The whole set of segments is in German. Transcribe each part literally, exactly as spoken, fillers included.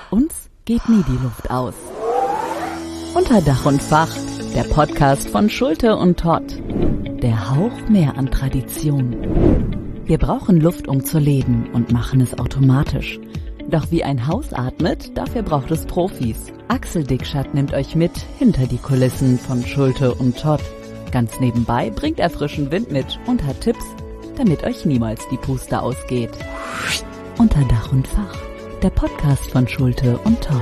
Uns geht nie die Luft aus. Unter Dach und Fach, der Podcast von Schulte und Todd. Der Hauch mehr an Tradition. Wir brauchen Luft, um zu leben und machen es automatisch. Doch wie ein Haus atmet, dafür braucht es Profis. Axel Dickschat nimmt euch mit hinter die Kulissen von Schulte und Todd. Ganz nebenbei bringt er frischen Wind mit und hat Tipps, damit euch niemals die Puste ausgeht. Unter Dach und Fach, der Podcast von Schulte und Todd.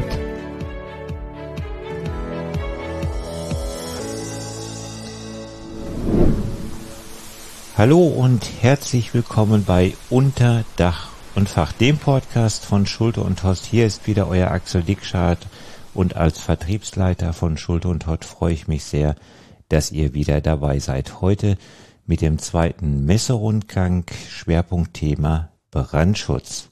Hallo und herzlich willkommen bei Unter Dach und Fach, dem Podcast von Schulte und Todd. Hier ist wieder euer Axel Dickschat und als Vertriebsleiter von Schulte und Todd freue ich mich sehr, dass ihr wieder dabei seid. Heute mit dem zweiten Messerundgang, Schwerpunktthema Brandschutz.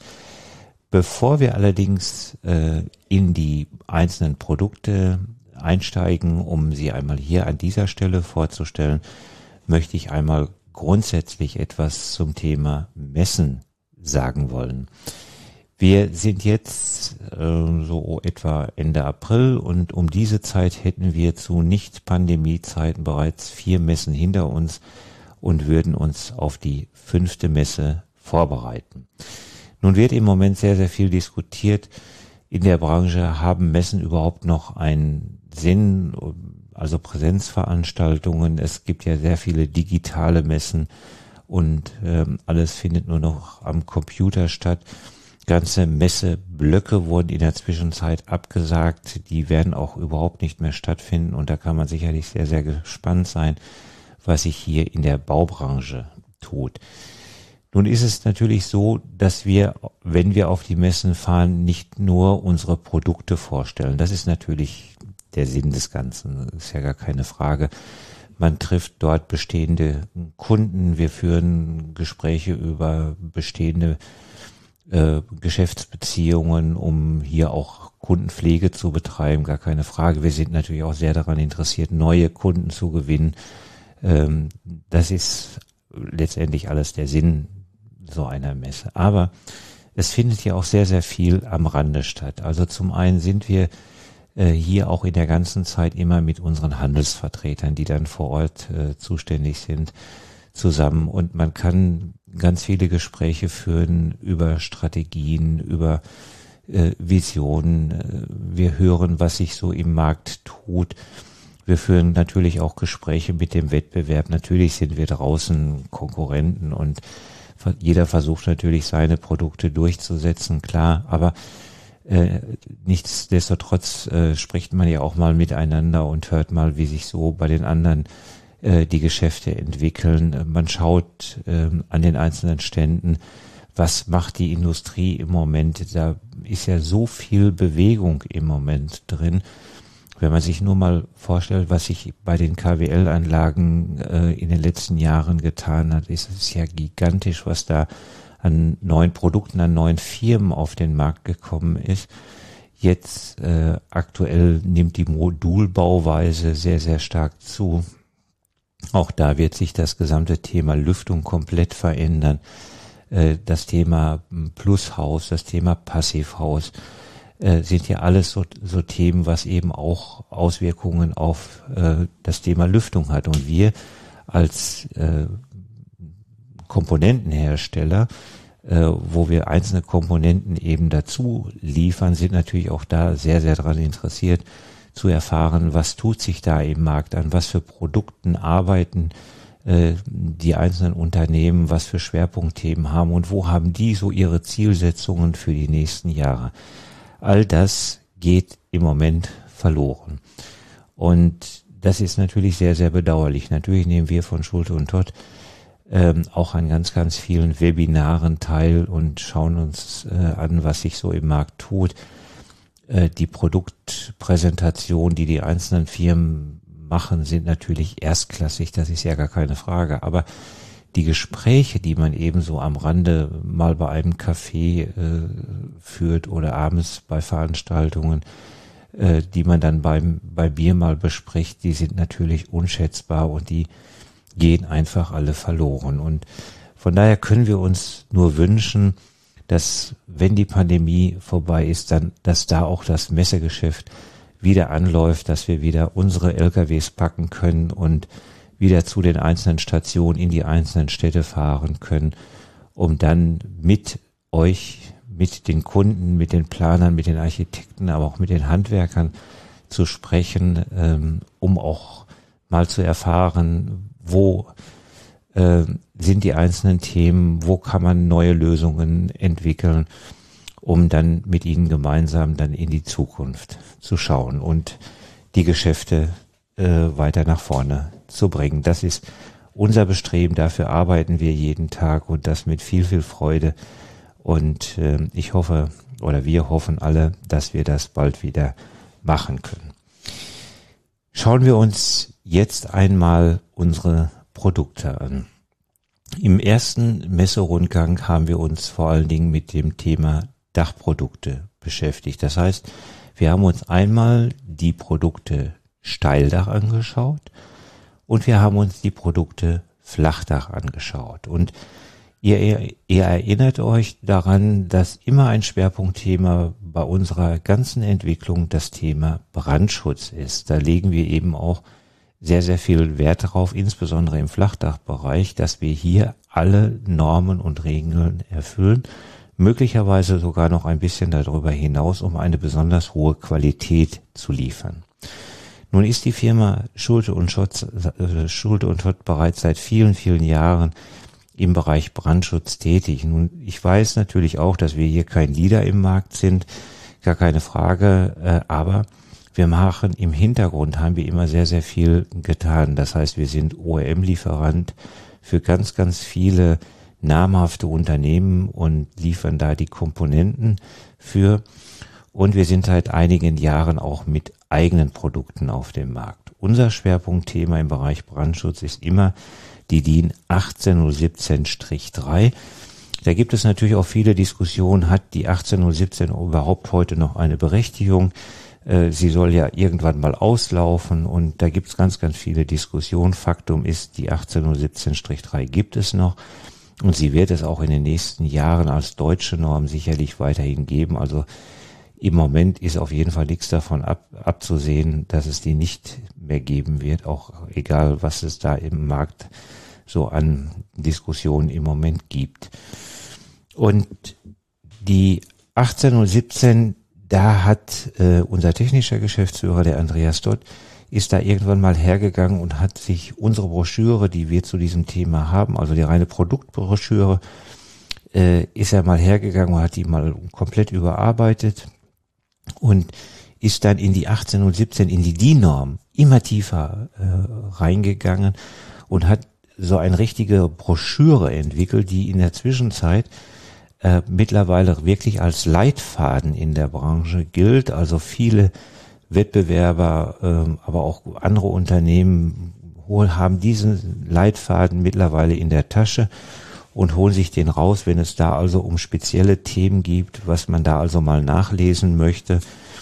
Bevor wir allerdings äh, in die einzelnen Produkte einsteigen, um sie einmal hier an dieser Stelle vorzustellen, möchte ich einmal grundsätzlich etwas zum Thema Messen sagen wollen. Wir sind jetzt äh, so etwa Ende April und um diese Zeit hätten wir zu Nicht-Pandemie-Zeiten bereits vier Messen hinter uns und würden uns auf die fünfte Messe vorbereiten. Nun wird im Moment sehr, sehr viel diskutiert in der Branche, haben Messen überhaupt noch einen Sinn, also Präsenzveranstaltungen. Es gibt ja sehr viele digitale Messen und ähm, alles findet nur noch am Computer statt. Ganze Messeblöcke wurden in der Zwischenzeit abgesagt, die werden auch überhaupt nicht mehr stattfinden und da kann man sicherlich sehr, sehr gespannt sein, was sich hier in der Baubranche tut. Nun ist es natürlich so, dass wir, wenn wir auf die Messen fahren, nicht nur unsere Produkte vorstellen. Das ist natürlich der Sinn des Ganzen, das ist ja gar keine Frage. Man trifft dort bestehende Kunden, wir führen Gespräche über bestehende äh, Geschäftsbeziehungen, um hier auch Kundenpflege zu betreiben, gar keine Frage. Wir sind natürlich auch sehr daran interessiert, neue Kunden zu gewinnen. Ähm, das ist letztendlich alles der Sinn so einer Messe. Aber es findet ja auch sehr, sehr viel am Rande statt. Also zum einen sind wir äh, hier auch in der ganzen Zeit immer mit unseren Handelsvertretern, die dann vor Ort äh, zuständig sind, zusammen. Und man kann ganz viele Gespräche führen über Strategien, über äh, Visionen. Wir hören, was sich so im Markt tut. Wir führen natürlich auch Gespräche mit dem Wettbewerb. Natürlich sind wir draußen Konkurrenten und jeder versucht natürlich seine Produkte durchzusetzen, klar, aber äh, nichtsdestotrotz äh, spricht man ja auch mal miteinander und hört mal, wie sich so bei den anderen äh, die Geschäfte entwickeln. Man schaut äh, an den einzelnen Ständen, was macht die Industrie im Moment. Da ist ja so viel Bewegung im Moment drin. Wenn man sich nur mal vorstellt, was sich bei den K W L-Anlagen äh, in den letzten Jahren getan hat, ist es ja gigantisch, was da an neuen Produkten, an neuen Firmen auf den Markt gekommen ist. Jetzt äh, aktuell nimmt die Modulbauweise sehr, sehr stark zu. Auch da wird sich das gesamte Thema Lüftung komplett verändern. Äh, das Thema Plushaus, das Thema Passivhaus, Äh, sind ja alles so, so Themen, was eben auch Auswirkungen auf äh, das Thema Lüftung hat. Und wir als äh, Komponentenhersteller, äh, wo wir einzelne Komponenten eben dazu liefern, sind natürlich auch da sehr, sehr daran interessiert zu erfahren, was tut sich da im Markt an, was für Produkten arbeiten äh, die einzelnen Unternehmen, was für Schwerpunktthemen haben und wo haben die so ihre Zielsetzungen für die nächsten Jahre. All das geht im Moment verloren. Und das ist natürlich sehr, sehr bedauerlich. Natürlich nehmen wir von Schulte und Todd ähm, auch an ganz, ganz vielen Webinaren teil und schauen uns äh, an, was sich so im Markt tut. Äh, die Produktpräsentation, die die einzelnen Firmen machen, sind natürlich erstklassig. Das ist ja gar keine Frage. Aber die Gespräche, die man eben so am Rande mal bei einem Café äh, führt oder abends bei Veranstaltungen, äh, die man dann beim bei Bier mal bespricht, die sind natürlich unschätzbar und die gehen einfach alle verloren. Und von daher können wir uns nur wünschen, dass wenn die Pandemie vorbei ist, dann, dass da auch das Messegeschäft wieder anläuft, dass wir wieder unsere L K Ws packen können und wieder zu den einzelnen Stationen in die einzelnen Städte fahren können, um dann mit euch, mit den Kunden, mit den Planern, mit den Architekten, aber auch mit den Handwerkern zu sprechen, ähm, um auch mal zu erfahren, wo äh, sind die einzelnen Themen, wo kann man neue Lösungen entwickeln, um dann mit ihnen gemeinsam dann in die Zukunft zu schauen und die Geschäfte äh, weiter nach vorne zu bringen. Das ist unser Bestreben, dafür arbeiten wir jeden Tag und das mit viel, viel Freude. Und äh, ich hoffe, oder wir hoffen alle, dass wir das bald wieder machen können. Schauen wir uns jetzt einmal unsere Produkte an. Im ersten Messerundgang haben wir uns vor allen Dingen mit dem Thema Dachprodukte beschäftigt. Das heißt, wir haben uns einmal die Produkte Steildach angeschaut und wir haben uns die Produkte Flachdach angeschaut. Und ihr, ihr erinnert euch daran, dass immer ein Schwerpunktthema bei unserer ganzen Entwicklung das Thema Brandschutz ist. Da legen wir eben auch sehr, sehr viel Wert darauf, insbesondere im Flachdachbereich, dass wir hier alle Normen und Regeln erfüllen, möglicherweise sogar noch ein bisschen darüber hinaus, um eine besonders hohe Qualität zu liefern. Nun ist die Firma Schulte und Schott, äh, Schulte und Schott bereits seit vielen, vielen Jahren im Bereich Brandschutz tätig. Nun, ich weiß natürlich auch, dass wir hier kein Leader im Markt sind, gar keine Frage, äh, aber wir machen im Hintergrund, haben wir immer sehr, sehr viel getan. Das heißt, wir sind O E M-Lieferant für ganz, ganz viele namhafte Unternehmen und liefern da die Komponenten für. Und wir sind seit einigen Jahren auch mit eigenen Produkten auf dem Markt. Unser Schwerpunktthema im Bereich Brandschutz ist immer die D I N achtzehn null siebzehn drei. Da gibt es natürlich auch viele Diskussionen, hat die achtzehn null siebzehn überhaupt heute noch eine Berechtigung? Sie soll ja irgendwann mal auslaufen und da gibt es ganz, ganz viele Diskussionen. Faktum ist, die achtzehn null siebzehn drei gibt es noch und sie wird es auch in den nächsten Jahren als deutsche Norm sicherlich weiterhin geben. Also im Moment ist auf jeden Fall nichts davon ab, abzusehen, dass es die nicht mehr geben wird, auch egal, was es da im Markt so an Diskussionen im Moment gibt. Und die achtzehn null siebzehn, da hat äh, unser technischer Geschäftsführer, der Andreas Dott, ist da irgendwann mal hergegangen und hat sich unsere Broschüre, die wir zu diesem Thema haben, also die reine Produktbroschüre, äh, ist er mal hergegangen und hat die mal komplett überarbeitet und ist dann in die achtzehn null siebzehn, in die D I N-Norm immer tiefer äh, reingegangen und hat so eine richtige Broschüre entwickelt, die in der Zwischenzeit äh, mittlerweile wirklich als Leitfaden in der Branche gilt. Also viele Wettbewerber, äh, aber auch andere Unternehmen haben diesen Leitfaden mittlerweile in der Tasche und holen sich den raus, wenn es da also um spezielle Themen gibt, was man da also mal nachlesen möchte.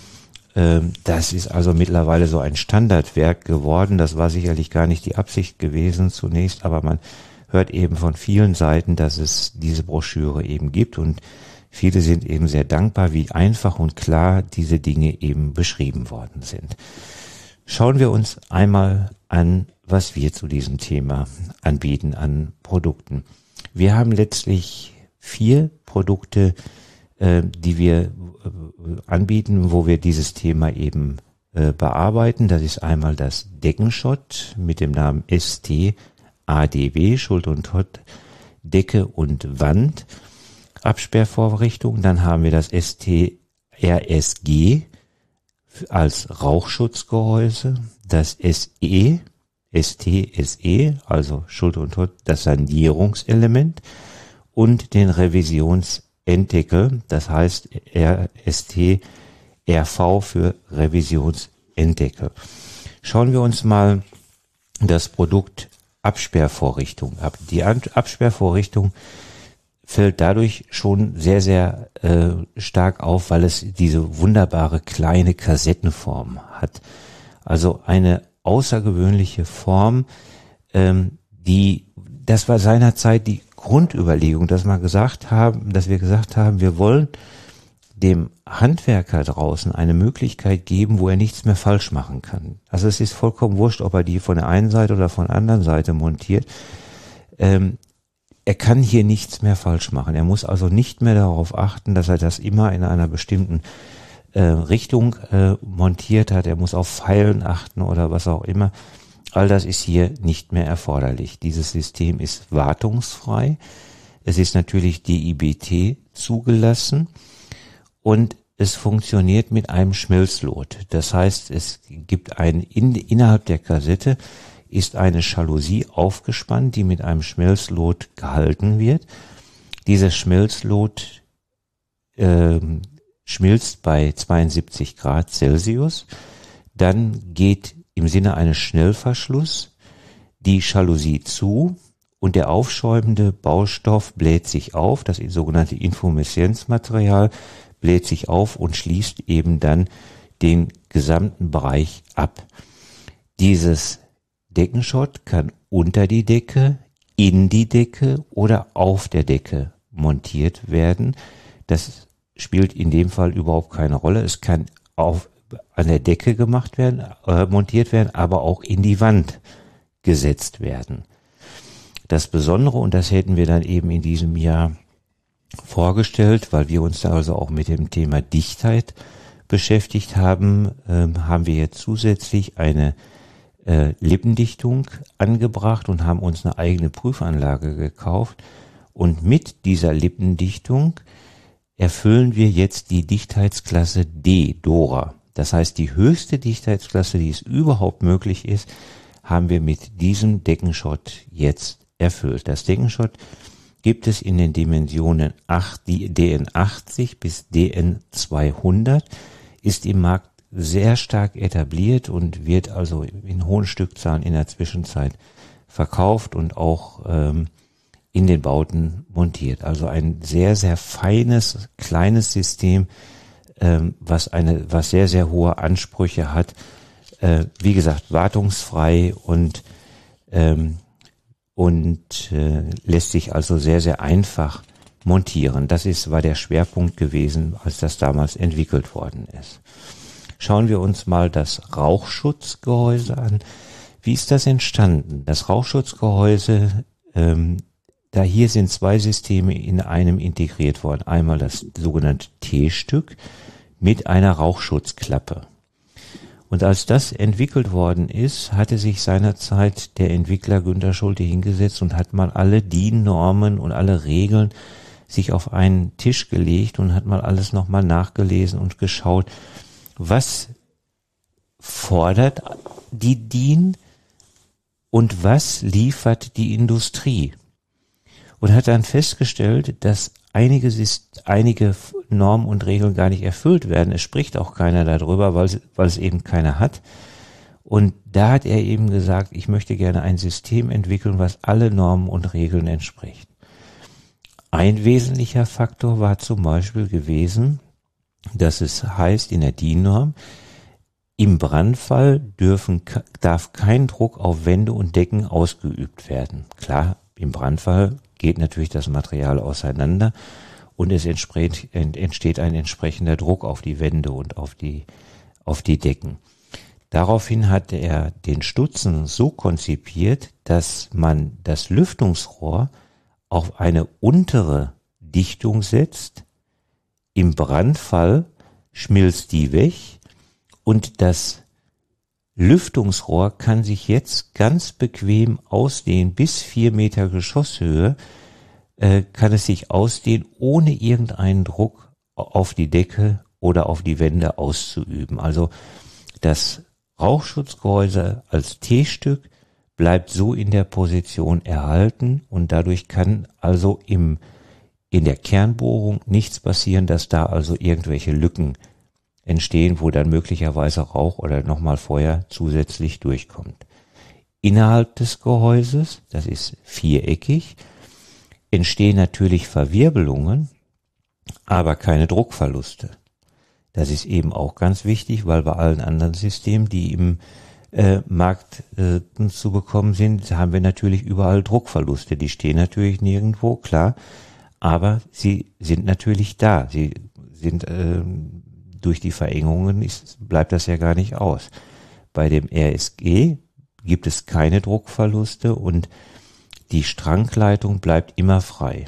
Das ist also mittlerweile so ein Standardwerk geworden. Das war sicherlich gar nicht die Absicht gewesen zunächst, aber man hört eben von vielen Seiten, dass es diese Broschüre eben gibt und viele sind eben sehr dankbar, wie einfach und klar diese Dinge eben beschrieben worden sind. Schauen wir uns einmal an, was wir zu diesem Thema anbieten an Produkten. Wir haben letztlich vier Produkte, die wir anbieten, wo wir dieses Thema eben äh, bearbeiten. Das ist einmal das Deckenschott mit dem Namen S T A D W, Schulte und Schott, Decke und Wand, Absperrvorrichtung. Dann haben wir das S T R S G als Rauchschutzgehäuse, das S E, S T S E, also Schulte und Schott, das Sanierungselement und den Revisions Enddeckel, das heißt R S T R V für Revisionsenddeckel. Schauen wir uns mal das Produkt Absperrvorrichtung ab. Die Absperrvorrichtung fällt dadurch schon sehr, sehr äh, stark auf, weil es diese wunderbare kleine Kassettenform hat. Also eine außergewöhnliche Form, ähm, die, das war seinerzeit die Grundüberlegung, dass wir gesagt haben, dass wir gesagt haben, wir wollen dem Handwerker draußen eine Möglichkeit geben, wo er nichts mehr falsch machen kann. Also es ist vollkommen wurscht, ob er die von der einen Seite oder von der anderen Seite montiert. Ähm, er kann hier nichts mehr falsch machen. Er muss also nicht mehr darauf achten, dass er das immer in einer bestimmten äh, Richtung äh, montiert hat. Er muss auf Pfeilen achten oder was auch immer. All das ist hier nicht mehr erforderlich. Dieses System ist wartungsfrei. Es ist natürlich D I B T zugelassen. Und es funktioniert mit einem Schmelzlot. Das heißt, es gibt ein, in, innerhalb der Kassette ist eine Jalousie aufgespannt, die mit einem Schmelzlot gehalten wird. Dieses Schmelzlot äh, schmilzt bei zweiundsiebzig Grad Celsius. Dann geht im Sinne eines Schnellverschlusses die Jalousie zu und der aufschäumende Baustoff bläht sich auf, das sogenannte Infumieszenzmaterial bläht sich auf und schließt eben dann den gesamten Bereich ab. Dieses Deckenschott kann unter die Decke, in die Decke oder auf der Decke montiert werden. Das spielt in dem Fall überhaupt keine Rolle. Es kann auf, an der Decke gemacht werden, äh, montiert werden, aber auch in die Wand gesetzt werden. Das Besondere, und das hätten wir dann eben in diesem Jahr vorgestellt, weil wir uns da also auch mit dem Thema Dichtheit beschäftigt haben, ähm, haben wir jetzt zusätzlich eine äh, Lippendichtung angebracht und haben uns eine eigene Prüfanlage gekauft. Und mit dieser Lippendichtung erfüllen wir jetzt die Dichtheitsklasse D, Dora. Das heißt, die höchste Dichtheitsklasse, die es überhaupt möglich ist, haben wir mit diesem Deckenschott jetzt erfüllt. Das Deckenschott gibt es in den Dimensionen D N achtzig bis D N zweihundert, ist im Markt sehr stark etabliert und wird also in hohen Stückzahlen in der Zwischenzeit verkauft und auch ähm, in den Bauten montiert. Also ein sehr, sehr feines, kleines System, ähm, was eine, was sehr, sehr hohe Ansprüche hat. Äh, wie gesagt, wartungsfrei und ähm, und äh, lässt sich also sehr, sehr einfach montieren. Das ist, war der Schwerpunkt gewesen, als das damals entwickelt worden ist. Schauen wir uns mal das Rauchschutzgehäuse an. Wie ist das entstanden? Das Rauchschutzgehäuse, ähm, da hier sind zwei Systeme in einem integriert worden. Einmal das sogenannte T-Stück mit einer Rauchschutzklappe. Und als das entwickelt worden ist, hatte sich seinerzeit der Entwickler Günter Schulte hingesetzt und hat mal alle D I N-Normen und alle Regeln sich auf einen Tisch gelegt und hat mal alles nochmal nachgelesen und geschaut, was fordert die D I N und was liefert die Industrie. Und hat dann festgestellt, dass einige, einige Normen und Regeln gar nicht erfüllt werden. Es spricht auch keiner darüber, weil, weil es eben keiner hat. Und da hat er eben gesagt, ich möchte gerne ein System entwickeln, was alle Normen und Regeln entspricht. Ein wesentlicher Faktor war zum Beispiel gewesen, dass es heißt in der D I N-Norm, im Brandfall dürfen, darf kein Druck auf Wände und Decken ausgeübt werden. Klar, im Brandfall geht natürlich das Material auseinander und es entsteht, entsteht ein entsprechender Druck auf die Wände und auf die, auf die Decken. Daraufhin hat er den Stutzen so konzipiert, dass man das Lüftungsrohr auf eine untere Dichtung setzt. Im Brandfall schmilzt die weg und das Lüftungsrohr kann sich jetzt ganz bequem ausdehnen, bis vier Meter Geschosshöhe äh, kann es sich ausdehnen, ohne irgendeinen Druck auf die Decke oder auf die Wände auszuüben. Also das Rauchschutzgehäuse als T-Stück bleibt so in der Position erhalten und dadurch kann also im in der Kernbohrung nichts passieren, dass da also irgendwelche Lücken entstehen, wo dann möglicherweise Rauch oder nochmal Feuer zusätzlich durchkommt. Innerhalb des Gehäuses, das ist viereckig, entstehen natürlich Verwirbelungen, aber keine Druckverluste. Das ist eben auch ganz wichtig, weil bei allen anderen Systemen, die im äh, Markt äh, zu bekommen sind, haben wir natürlich überall Druckverluste. Die stehen natürlich nirgendwo, klar, aber sie sind natürlich da. Sie sind äh, durch die Verengungen ist, bleibt das ja gar nicht aus. Bei dem R S G gibt es keine Druckverluste und die Strangleitung bleibt immer frei.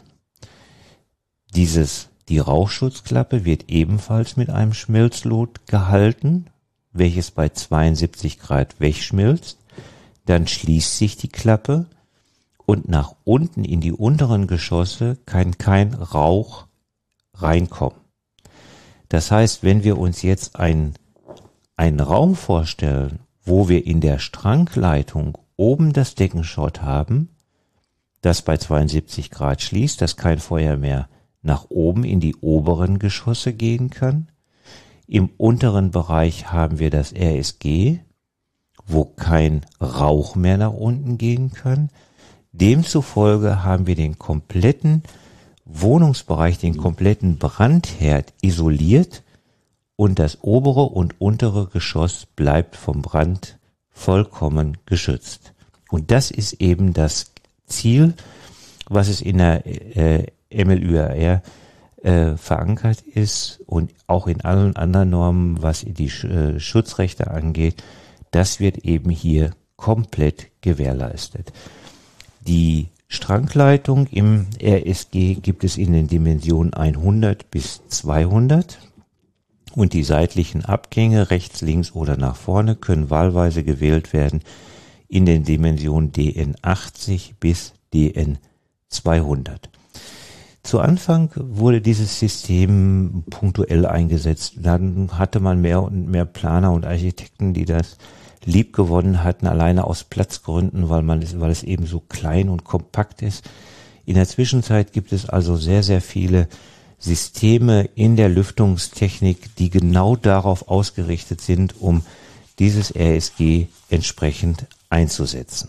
Dieses, die Rauchschutzklappe wird ebenfalls mit einem Schmelzlot gehalten, welches bei zweiundsiebzig Grad wegschmilzt. Dann schließt sich die Klappe und nach unten in die unteren Geschosse kann kein Rauch reinkommen. Das heißt, wenn wir uns jetzt ein, einen Raum vorstellen, wo wir in der Strangleitung oben das Deckenschott haben, das bei zweiundsiebzig Grad schließt, dass kein Feuer mehr nach oben in die oberen Geschosse gehen kann. Im unteren Bereich haben wir das R S G, wo kein Rauch mehr nach unten gehen kann. Demzufolge haben wir den kompletten Wohnungsbereich, den kompletten Brandherd isoliert und das obere und untere Geschoss bleibt vom Brand vollkommen geschützt. Und das ist eben das Ziel, was es in der äh, M L Ü R R äh, verankert ist und auch in allen anderen Normen, was die äh, Schutzrechte angeht. Das wird eben hier komplett gewährleistet. Die Strangleitung im R S G gibt es in den Dimensionen hundert bis zweihundert und die seitlichen Abgänge rechts, links oder nach vorne können wahlweise gewählt werden in den Dimensionen D N achtzig bis D N zweihundert. Zu Anfang wurde dieses System punktuell eingesetzt. Dann hatte man mehr und mehr Planer und Architekten, die das lieb gewonnen hatten, alleine aus Platzgründen, weil man es, weil es eben so klein und kompakt ist. In der Zwischenzeit gibt es also sehr, sehr viele Systeme in der Lüftungstechnik, die genau darauf ausgerichtet sind, um dieses R S G entsprechend einzusetzen.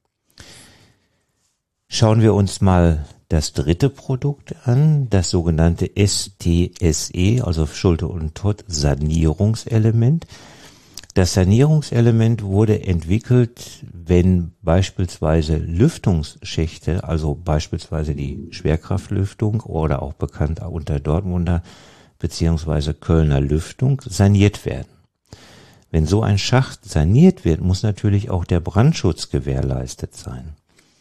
Schauen wir uns mal das dritte Produkt an, das sogenannte S T S E, also Schulte und Todt Sanierungselement. Das Sanierungselement wurde entwickelt, wenn beispielsweise Lüftungsschächte, also beispielsweise die Schwerkraftlüftung oder auch bekannt unter Dortmunder beziehungsweise Kölner Lüftung, saniert werden. Wenn so ein Schacht saniert wird, muss natürlich auch der Brandschutz gewährleistet sein.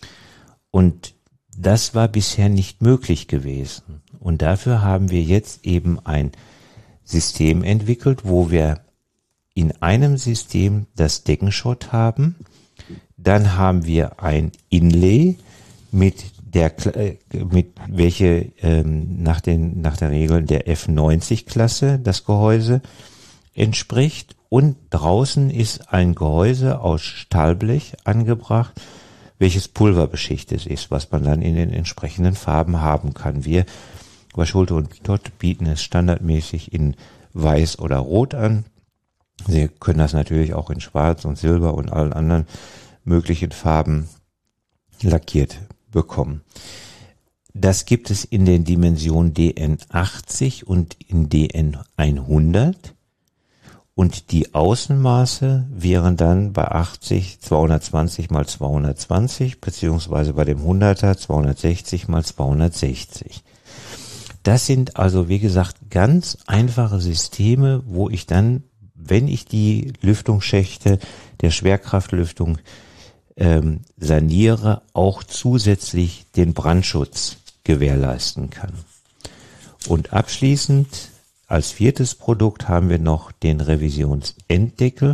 Und das war bisher nicht möglich gewesen. Und dafür haben wir jetzt eben ein System entwickelt, wo wir in einem System das Deckenschott haben, dann haben wir ein Inlay mit der mit welche ähm, nach den nach der Regel der F neunzig Klasse das Gehäuse entspricht und draußen ist ein Gehäuse aus Stahlblech angebracht, welches pulverbeschichtet ist, was man dann in den entsprechenden Farben haben kann. Wir bei Schulte und Todt bieten es standardmäßig in Weiß oder Rot an. Sie können das natürlich auch in Schwarz und Silber und allen anderen möglichen Farben lackiert bekommen. Das gibt es in den Dimensionen D N achtzig und in D N hundert. Und die Außenmaße wären dann bei achtzig zweihundertzwanzig mal zweihundertzwanzig, beziehungsweise bei dem hunderter zweihundertsechzig mal zweihundertsechzig. Das sind also, wie gesagt, ganz einfache Systeme, wo ich dann, wenn ich die Lüftungsschächte der Schwerkraftlüftung ähm, saniere, auch zusätzlich den Brandschutz gewährleisten kann. Und abschließend als viertes Produkt haben wir noch den Revisionsenddeckel.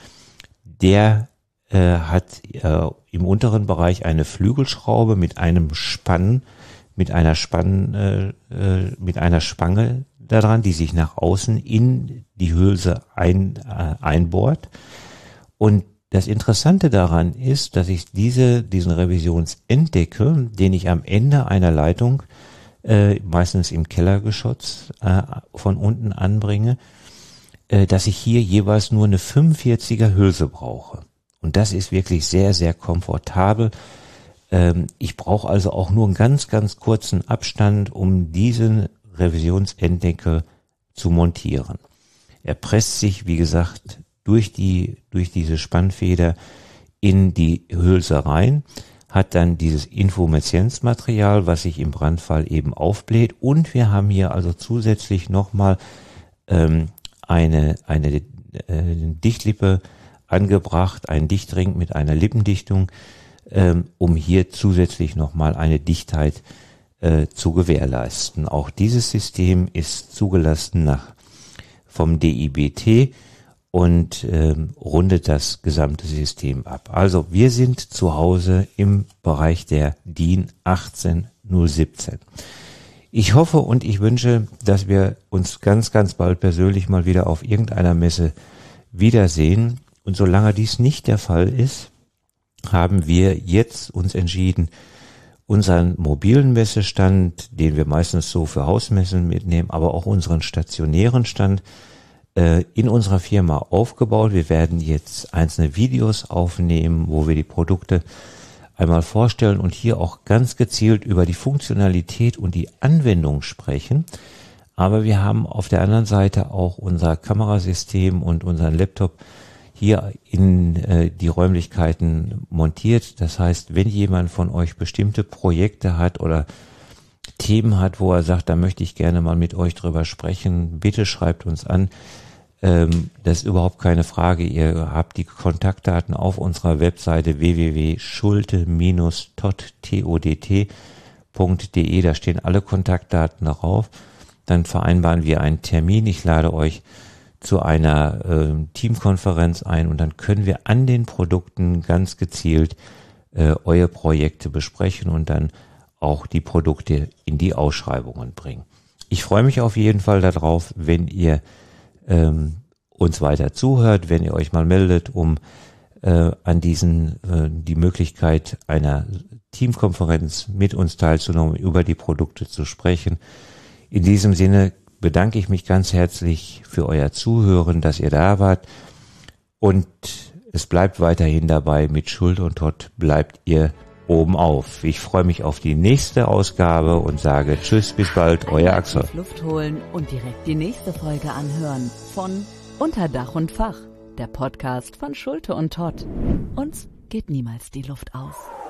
Der äh, hat äh, im unteren Bereich eine Flügelschraube mit einem Spann, mit einer Spann, äh, äh, mit einer Spange daran, die sich nach außen in die Hülse ein, äh, einbohrt. Und das Interessante daran ist, dass ich diese, diesen Revisionsenddeckel, den ich am Ende einer Leitung Äh, meistens im Kellergeschoss äh, von unten anbringe, äh, dass ich hier jeweils nur eine fünfundvierziger Hülse brauche. Und das ist wirklich sehr, sehr komfortabel. Ähm, ich brauche also auch nur einen ganz, ganz kurzen Abstand, um diesen Revisionsenddeckel zu montieren. Er presst sich, wie gesagt, durch die, durch diese Spannfeder in die Hülse rein, hat dann dieses Infomercienzmaterial, was sich im Brandfall eben aufbläht, und wir haben hier also zusätzlich nochmal ähm, eine, eine äh, Dichtlippe angebracht, einen Dichtring mit einer Lippendichtung, ähm, um hier zusätzlich nochmal eine Dichtheit äh, zu gewährleisten. Auch dieses System ist zugelassen nach vom D I B T und ähm, rundet das gesamte System ab. Also wir sind zu Hause im Bereich der DIN achtzehn null siebzehn. Ich hoffe und ich wünsche, dass wir uns ganz, ganz bald persönlich mal wieder auf irgendeiner Messe wiedersehen. Und solange dies nicht der Fall ist, haben wir jetzt uns entschieden, unseren mobilen Messestand, den wir meistens so für Hausmessen mitnehmen, aber auch unseren stationären Stand in unserer Firma aufgebaut. Wir werden jetzt einzelne Videos aufnehmen, wo wir die Produkte einmal vorstellen und hier auch ganz gezielt über die Funktionalität und die Anwendung sprechen. Aber wir haben auf der anderen Seite auch unser Kamerasystem und unseren Laptop hier in äh, die Räumlichkeiten montiert. Das heißt, wenn jemand von euch bestimmte Projekte hat oder Themen hat, wo er sagt, da möchte ich gerne mal mit euch drüber sprechen, bitte schreibt uns an. Ähm, das ist überhaupt keine Frage. Ihr habt die Kontaktdaten auf unserer Webseite w w w punkt schulte Bindestrich todt punkt d e. Da stehen alle Kontaktdaten darauf. Dann vereinbaren wir einen Termin. Ich lade euch zu einer äh, Teamkonferenz ein und dann können wir an den Produkten ganz gezielt äh, eure Projekte besprechen und dann auch die Produkte in die Ausschreibungen bringen. Ich freue mich auf jeden Fall darauf, wenn ihr ähm, uns weiter zuhört, wenn ihr euch mal meldet, um äh, an diesen äh, die Möglichkeit einer Teamkonferenz mit uns teilzunehmen, über die Produkte zu sprechen. In diesem Sinne bedanke ich mich ganz herzlich für euer Zuhören, dass ihr da wart, und es bleibt weiterhin dabei, mit Schulte und Todt bleibt ihr oben auf. Ich freue mich auf die nächste Ausgabe und sage Tschüss, bis bald, euer Axel. Luft holen und direkt die nächste Folge anhören von Unter Dach und Fach, der Podcast von Schulte und Todt. Uns geht niemals die Luft aus.